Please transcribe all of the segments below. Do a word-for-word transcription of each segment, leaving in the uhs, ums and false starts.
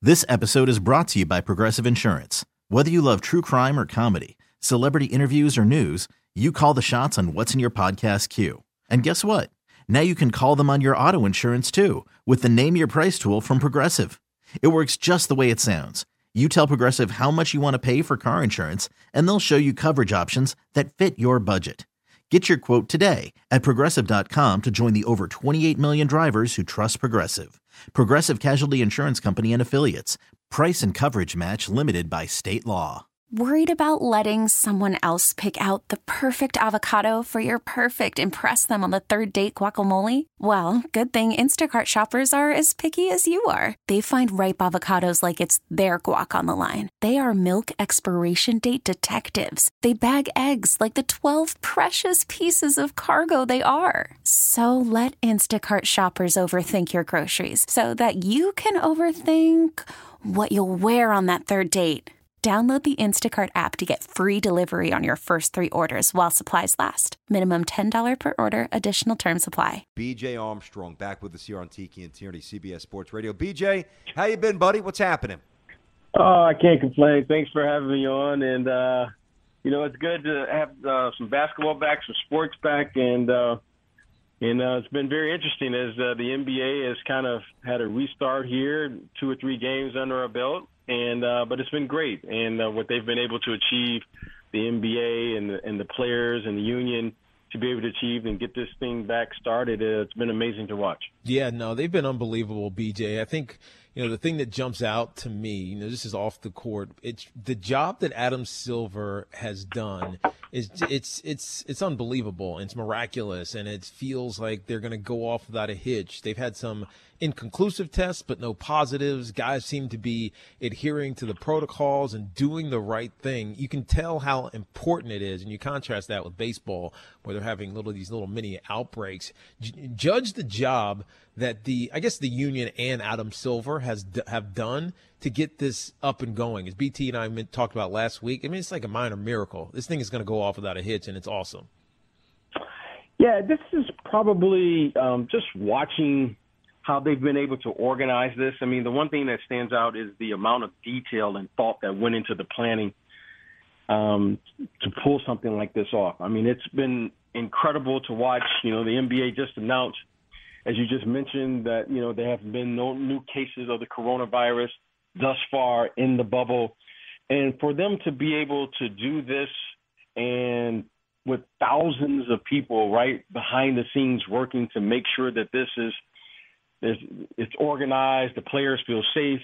This episode is brought to you by Progressive Insurance. Whether you love true crime or comedy, celebrity interviews or news, you call the shots on what's in your podcast queue. And guess what? Now you can call them on your auto insurance too with the Name Your Price tool from Progressive. It works just the way it sounds. You tell Progressive how much you want to pay for car insurance, and they'll show you coverage options that fit your budget. Get your quote today at progressive dot com to join the over twenty-eight million drivers who trust Progressive. Progressive Casualty Insurance Company and Affiliates. Price and coverage match limited by state law. Worried about letting someone else pick out the perfect avocado for your perfect impress them on the third date guacamole? Well, good thing Instacart shoppers are as picky as you are. They find ripe avocados like it's their guac on the line. They are milk expiration date detectives. They bag eggs like the twelve precious pieces of cargo they are. So let Instacart shoppers overthink your groceries so that you can overthink what you'll wear on that third date. Download the Instacart app to get free delivery on your first three orders while supplies last. Minimum ten dollars per order. Additional terms apply. B J Armstrong back with us here on Tiki and Tierney, C B S Sports Radio. B J, how you been, buddy? What's happening? Oh, I can't complain. Thanks for having me on. And, uh, you know, it's good to have uh, some basketball back, some sports back. And, uh, and uh, it's been very interesting as uh, the N B A has kind of had a restart here, two or three games under our belt. And uh, but it's been great, and uh, what they've been able to achieve, the N B A and the, and the players and the union to be able to achieve and get this thing back started, uh, it's been amazing to watch. Yeah, no, they've been unbelievable, B J. I think, you know, the thing that jumps out to me, you know, this is off the court. It's the job that Adam Silver has done is it's it's it's unbelievable. It's miraculous, and it feels like they're going to go off without a hitch. They've had some inconclusive tests, but no positives. Guys seem to be adhering to the protocols and doing the right thing. You can tell how important it is, and you contrast that with baseball, where they're having little these little mini outbreaks. J- judge the job that the I guess the union and Adam Silver has d- have done to get this up and going. As B T and I talked about last week, I mean, it's like a minor miracle. This thing is going to go off without a hitch, and it's awesome. Yeah, this is probably um, just watching how they've been able to organize this. I mean, the one thing that stands out is the amount of detail and thought that went into the planning um, to pull something like this off. I mean, it's been incredible to watch. You know, the N B A just announced, as you just mentioned, that, you know, there have been no new cases of the coronavirus thus far in the bubble. And for them to be able to do this and with thousands of people right behind the scenes working to make sure that this is There's, it's organized, the players feel safe,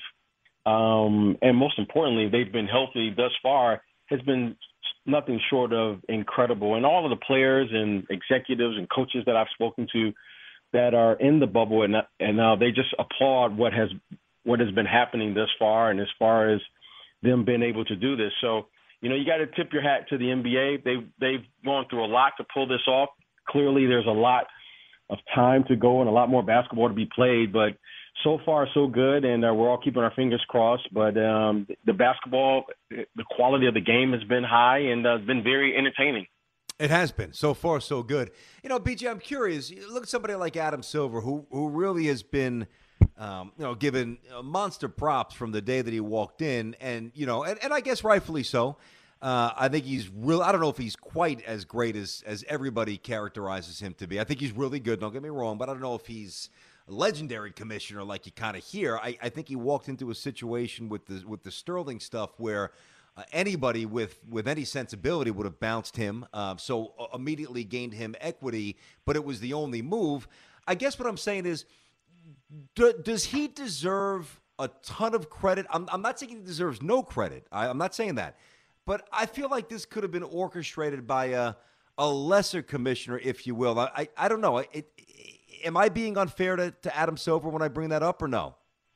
um, and most importantly, they've been healthy thus far, has been nothing short of incredible. And all of the players and executives and coaches that I've spoken to that are in the bubble, and and now they just applaud what has what has been happening thus far, and as far as them being able to do this. So, you know, you got to tip your hat to the N B A. They they've gone through a lot to pull this off. Clearly, there's a lot of time to go and a lot more basketball to be played, but so far so good, and uh, we're all keeping our fingers crossed. But um, the basketball, the quality of the game has been high and uh, been very entertaining. It has been. So far, so good. You know, B J, I'm curious. You look at somebody like Adam Silver, who who really has been, um, you know, given uh, monster props from the day that he walked in, and, you know, and, and I guess rightfully so. Uh, I think he's real. I don't know if he's quite as great as, as everybody characterizes him to be. I think he's really good. Don't get me wrong, but I don't know if he's a legendary commissioner like you kind of hear. I, I think he walked into a situation with the with the Sterling stuff where uh, anybody with, with any sensibility would have bounced him. Uh, so uh, immediately gained him equity, but it was the only move. I guess what I'm saying is, do, does he deserve a ton of credit? I'm, I'm not saying he deserves no credit. I, I'm not saying that. But I feel like this could have been orchestrated by a, a lesser commissioner, if you will. I I, I don't know. It, it, am I being unfair to, to Adam Silver when I bring that up, or no?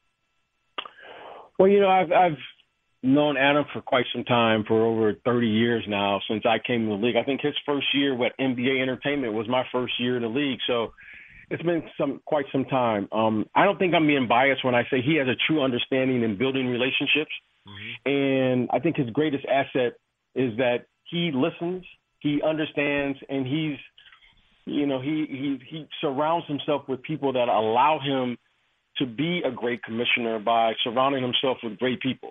Well, you know, I've, I've known Adam for quite some time, for over thirty years now, since I came to the league. I think his first year with N B A Entertainment was my first year in the league. So it's been some quite some time. Um, I don't think I'm being biased when I say he has a true understanding in building relationships. Mm-hmm. And I think his greatest asset is that he listens, he understands, and he's, you know, he, he, he surrounds himself with people that allow him to be a great commissioner by surrounding himself with great people.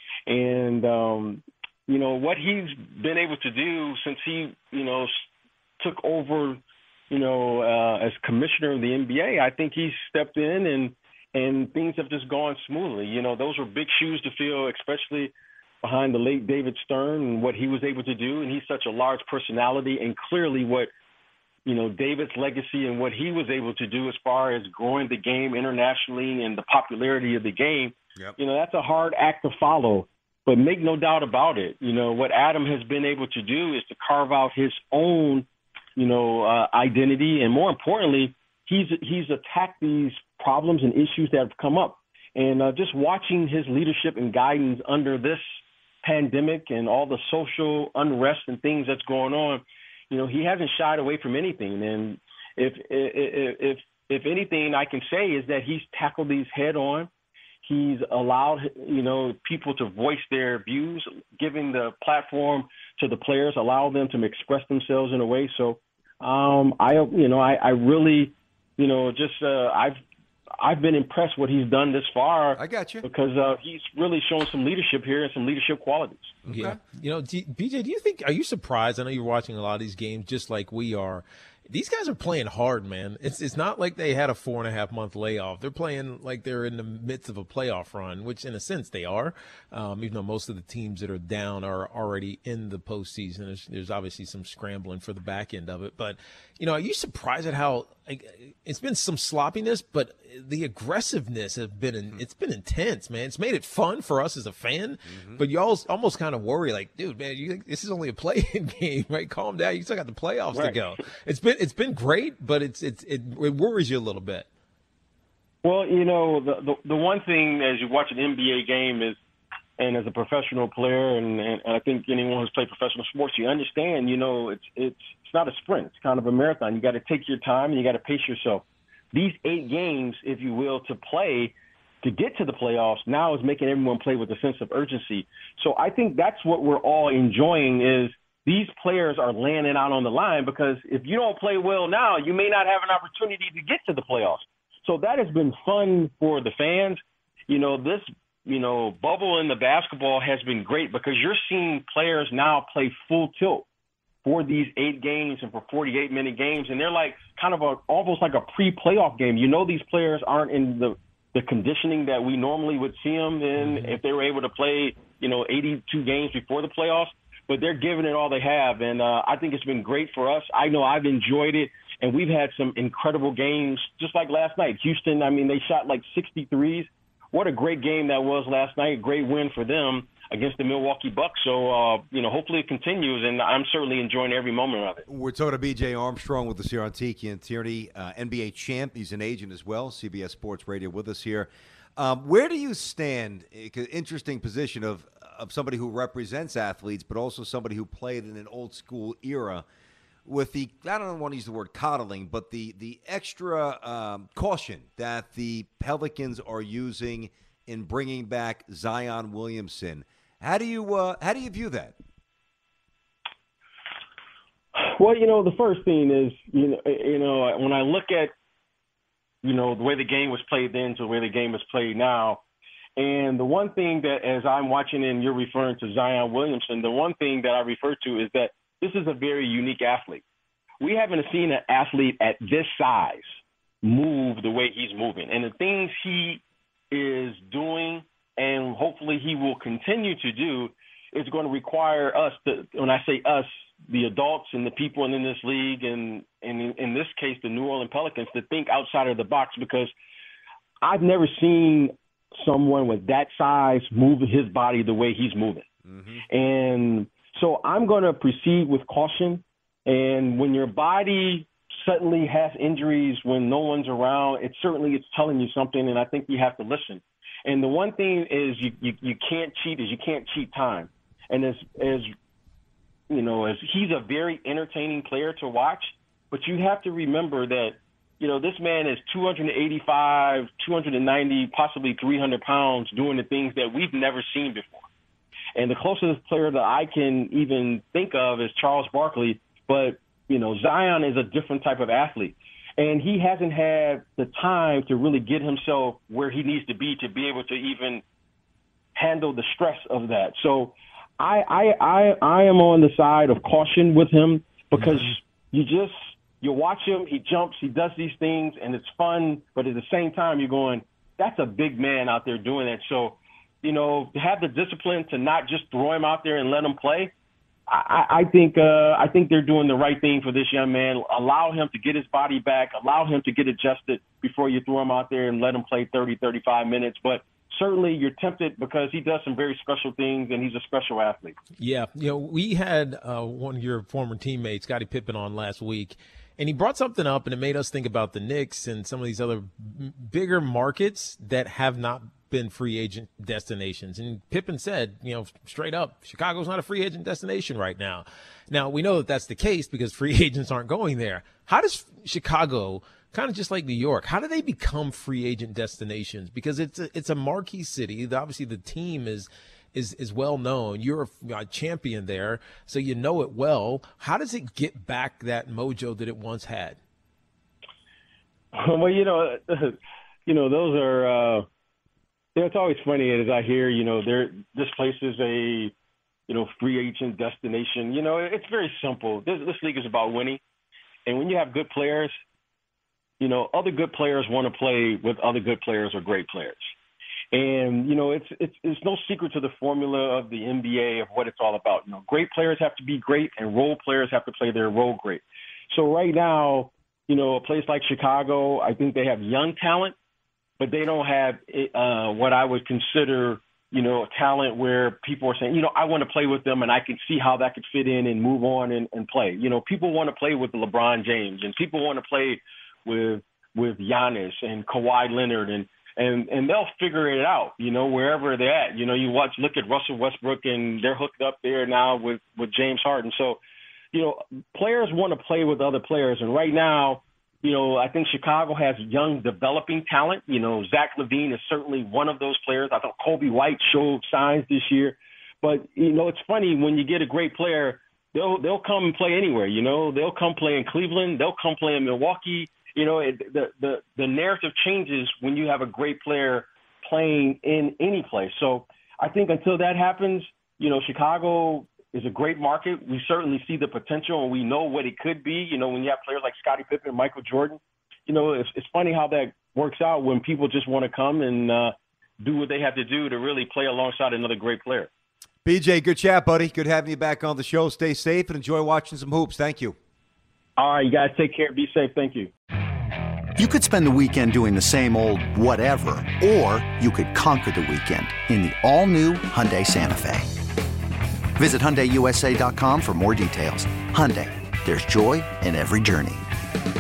And, um, you know, what he's been able to do since he, you know, took over, you know, uh, as commissioner of the N B A, I think he's stepped in and, and things have just gone smoothly. You know, those were big shoes to fill, especially behind the late David Stern and what he was able to do. And he's such a large personality, and clearly what, you know, David's legacy and what he was able to do as far as growing the game internationally and the popularity of the game, yep. you know, that's a hard act to follow. But make no doubt about it, you know, what Adam has been able to do is to carve out his own, you know, uh, identity. And more importantly, he's he's attacked these problems and issues that have come up. And uh, just watching his leadership and guidance under this pandemic and all the social unrest and things that's going on, you know, he hasn't shied away from anything. And if if if, if anything I can say is that he's tackled these head on. He's allowed, you know, people to voice their views, giving the platform to the players, allow them to express themselves in a way. So, um, I, you know, I, I really, you know, just uh, I've I've been impressed what he's done this far. I got you because uh, he's really shown some leadership here and some leadership qualities. Okay. Yeah, you know, D- B J, do you think? Are you surprised? I know you're watching a lot of these games, just like we are. These guys are playing hard, man. It's it's not like they had a four and a half month layoff. They're playing like they're in the midst of a playoff run, which in a sense they are, um, even though most of the teams that are down are already in the postseason. There's, there's obviously some scrambling for the back end of it. But, you know, are you surprised at how like, it's been some sloppiness, but the aggressiveness has been in, it's been intense, man. It's made it fun for us as a fan, mm-hmm. but you almost, almost kind of worry like, dude, man, you, this is only a play-in game, right? Calm down. You still got the playoffs right. to go. It's been It's been great, but it's it's it, it worries you a little bit. Well, you know, the, the the one thing as you watch an N B A game is, and as a professional player, and, and I think anyone who's played professional sports, you understand, you know, it's it's it's not a sprint. It's kind of a marathon. You got to take your time and you got to pace yourself. These eight games, if you will, to play to get to the playoffs now is making everyone play with a sense of urgency. So I think that's what we're all enjoying is. These players are laying it out on the line because if you don't play well now, you may not have an opportunity to get to the playoffs. So that has been fun for the fans. You know, this, you know, bubble in the basketball has been great because you're seeing players now play full tilt for these eight games and for forty-eight minute games. And they're like kind of a, almost like a pre-playoff game. You know, these players aren't in the, the conditioning that we normally would see them in if they were able to play, you know, eighty-two games before the playoffs. But they're giving it all they have, and uh, I think it's been great for us. I know I've enjoyed it, and we've had some incredible games, just like last night. Houston, I mean, they shot like sixty-threes. What a great game that was last night. Great win for them against the Milwaukee Bucks. So, uh, you know, hopefully it continues, and I'm certainly enjoying every moment of it. We're talking to B J Armstrong with us here on Tiki and Tierney, uh, N B A champ. He's an agent as well, C B S Sports Radio with us here. Um, where do you stand? Interesting position of of somebody who represents athletes, but also somebody who played in an old school era with the, I don't want to use the word coddling, but the, the extra um, caution that the Pelicans are using in bringing back Zion Williamson. How do you, uh, how do you view that? Well, you know, the first thing is, you know, you know, when I look at, you know, the way the game was played then to the way the game is played now, and the one thing that, as I'm watching and you're referring to Zion Williamson, the one thing that I refer to is that this is a very unique athlete. We haven't seen an athlete at this size move the way he's moving. And the things he is doing and hopefully he will continue to do is going to require us to, when I say us, the adults and the people in this league and, and in, in this case, the New Orleans Pelicans, to think outside of the box because I've never seen someone with that size move his body the way he's moving. Mm-hmm. And so I'm going to proceed with caution. And when your body suddenly has injuries when no one's around, it certainly it's telling you something, and I think you have to listen. And the one thing is you, you, you can't cheat is you can't cheat time. And as, as you know, as he's a very entertaining player to watch, but you have to remember that, you know, this man is two eighty-five, two ninety, possibly three hundred pounds doing the things that we've never seen before. And the closest player that I can even think of is Charles Barkley. But, you know, Zion is a different type of athlete. And he hasn't had the time to really get himself where he needs to be to be able to even handle the stress of that. So I I I, I am on the side of caution with him because mm-hmm. you just you watch him, he jumps, he does these things, and it's fun. But at the same time, you're going, that's a big man out there doing that. So, you know, to have the discipline to not just throw him out there and let him play, I, I think uh, I think they're doing the right thing for this young man. Allow him to get his body back. Allow him to get adjusted before you throw him out there and let him play thirty, thirty-five minutes. But certainly you're tempted because he does some very special things, and he's a special athlete. Yeah. You know, we had uh, one of your former teammates, Scottie Pippen, on last week, and he brought something up, and it made us think about the Knicks and some of these other bigger markets that have not been free agent destinations. And Pippen said, you know, straight up, Chicago's not a free agent destination right now. Now, we know that that's the case because free agents aren't going there. How does Chicago, kind of just like New York, how do they become free agent destinations? Because it's a, it's a marquee city. Obviously, the team is is is well known. You're a, a champion there, so you know it well. How does it get back that mojo that it once had? Well, you know, you know, those are. Uh... Yeah, it's always funny as I hear, you know, there this place is a, you know, free agent destination. You know, it's very simple. This, this league is about winning. And when you have good players, you know, other good players want to play with other good players or great players. And, you know, it's it's it's no secret to the formula of the N B A of what it's all about. You know, great players have to be great and role players have to play their role great. So right now, you know, a place like Chicago, I think they have young talent, but they don't have uh, what I would consider, you know, talent where people are saying, you know, I want to play with them and I can see how that could fit in and move on and, and play. You know, people want to play with LeBron James and people want to play with with Giannis and Kawhi Leonard and, and, and they'll figure it out, you know, wherever they're at. You know, you watch, look at Russell Westbrook and they're hooked up there now with, with James Harden. So, you know, players want to play with other players. And right now, you know, I think Chicago has young developing talent. You know, Zach LaVine is certainly one of those players. I thought Kobe White showed signs this year. But, you know, it's funny when you get a great player, they'll they'll come and play anywhere, you know. They'll come play in Cleveland. They'll come play in Milwaukee. You know, it, the, the, the narrative changes when you have a great player playing in any place. So I think until that happens, you know, Chicago is a great market. We certainly see the potential, and we know what it could be. You know, when you have players like Scottie Pippen and Michael Jordan, you know, it's, it's funny how that works out when people just want to come and uh, do what they have to do to really play alongside another great player. B J, good chat, buddy. Good having you back on the show. Stay safe and enjoy watching some hoops. Thank you. All right, you guys take care. Be safe. Thank you. You could spend the weekend doing the same old whatever, or you could conquer the weekend in the all-new Hyundai Santa Fe. Visit Hyundai U S A dot com for more details. Hyundai, there's joy in every journey.